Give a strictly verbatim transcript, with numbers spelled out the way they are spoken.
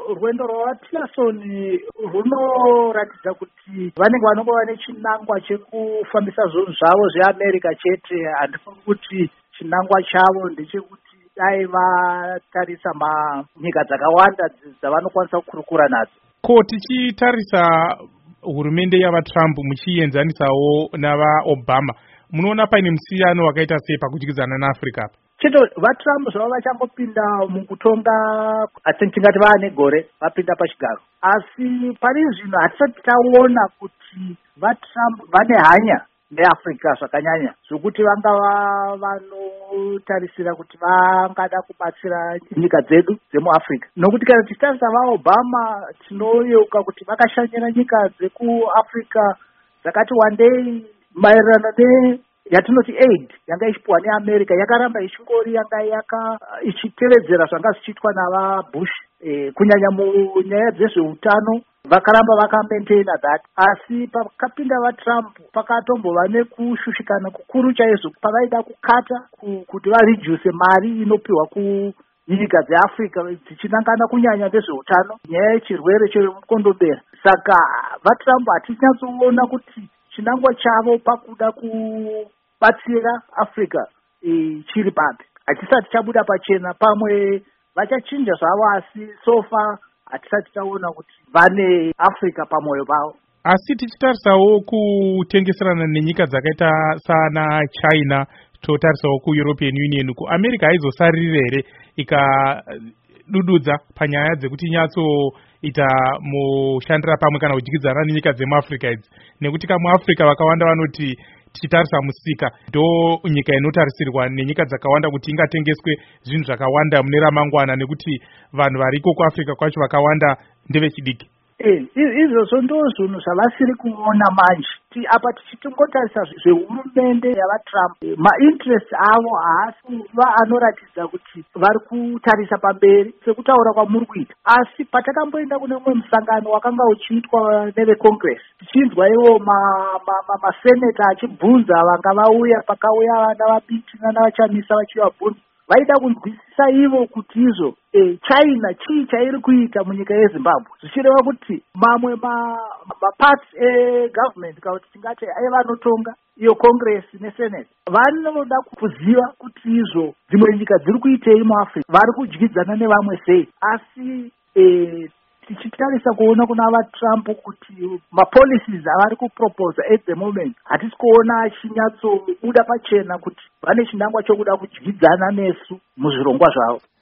rwendo rwaTillerson runoratidza kuti vanenge vanongova nechinangwa chekufambisa zvinhu zvavo zveAmerica chete. Handifungi kuti chinangwa chavo ndechekuti dai vatarisa nyika dzakawanda dzavanokwanisa kukurukura nadzo. Ko tichitarisa hurumende yavaTrump muchienzanisawo navaObama, munoona paine musiyano wakaita sei pakudyidzana naAfrica apa? Chito vaTrump zvavo vachangopinda mukutonga tingati vaane gore vapinda pachigaro, asi pari zvino hatisati taona kuti vaTrump vane hanya neAfrica zvakanyanya zvokuti vangava vanotarisira kuti vangada kubatsira nyika dzedu dzemuAfrica. Nokuti kana tichitarisa vaObama tinoyeuka kuti vakashanyira nyika dzekuAfrica dzakati wandei maererano ne yatinoti aid yanga ichipuwa neAmerica yakaramba ichingori yanga yaka ichitevedzera zvanga zvichiitwa navaBush. E, kunyanya munyaya dzezveutano vakaramba vakamaintaina that, asi pakapinda vaTrump pakatombova nekushushikana kukuru chaizvo pavaida kukata kuti vareduce mari inopiwa kunyika dzeAfrica dzichinangana kunyanya nezveutano, nyaya yechirwere chemukondombera. Saka vaTrump hatinyatsoona kuti chinangwa chavo pakuda kubatsira Africa e, chiri papi. Hatisati chabuda pachena, pamwe vachachinja zvavo, asi sofa hatisati taona kuti vane Africa pamwoyo pavo. Asi tichitarisawo kutengeserana nenyika dzakaita sana China, totarisawo kuEuropean Union, kuAmerica haizosariri here ikadududza panyaya dzekuti inyatsoita mushandira pamwe kana kudyidzana nenyika dzemuAfrica idzi, nekuti kamuAfrica vakawanda vanoti tichitarisa musika ndo nyika inotarisirwa nenyika dzakawanda kuti ingatengeswe zvinhu zvakawanda mune ramangwana, nekuti vanhu variko kuAfrica kwacho vakawanda ndevechidiki. Eh, izvozvo ndo zvinhu zvavasiri kuona manje. Apa tichitongotarisa zvehurumende yavaTrump, mainterest avo haasi kuva anoratidza kuti vari kutarisa pamberi sekutaura kwamuri kuita. Asi patakamboenda kune umwe musangano wakanga uchiitwa neveCongress, tichinzwa ivo maseneta achibvunza vanga vauya, pakauya vana vabiti nana vachamisa vachivabvunza, vaida kunzwisisa ivo kuti izvo e, China chii chairi kuita munyika yeZimbabwe, zvichireva kuti mamwe maparts egovernment kana kuti tingati aivanotonga iyo Congress neSenate vanoda kuziva kuti izvo dzimwe nyika dziri kuitei muAfrica, vari kudyidzana nevamwe sei. Asi e, tichitarisa kuona kuna vaTrump kuti mapolicies avari kuproposa at the moment hatisi kuona achinyatsobuda pachena kuti vane chinangwa chokuda kudyidzana nesu muzvirongwa zvavo.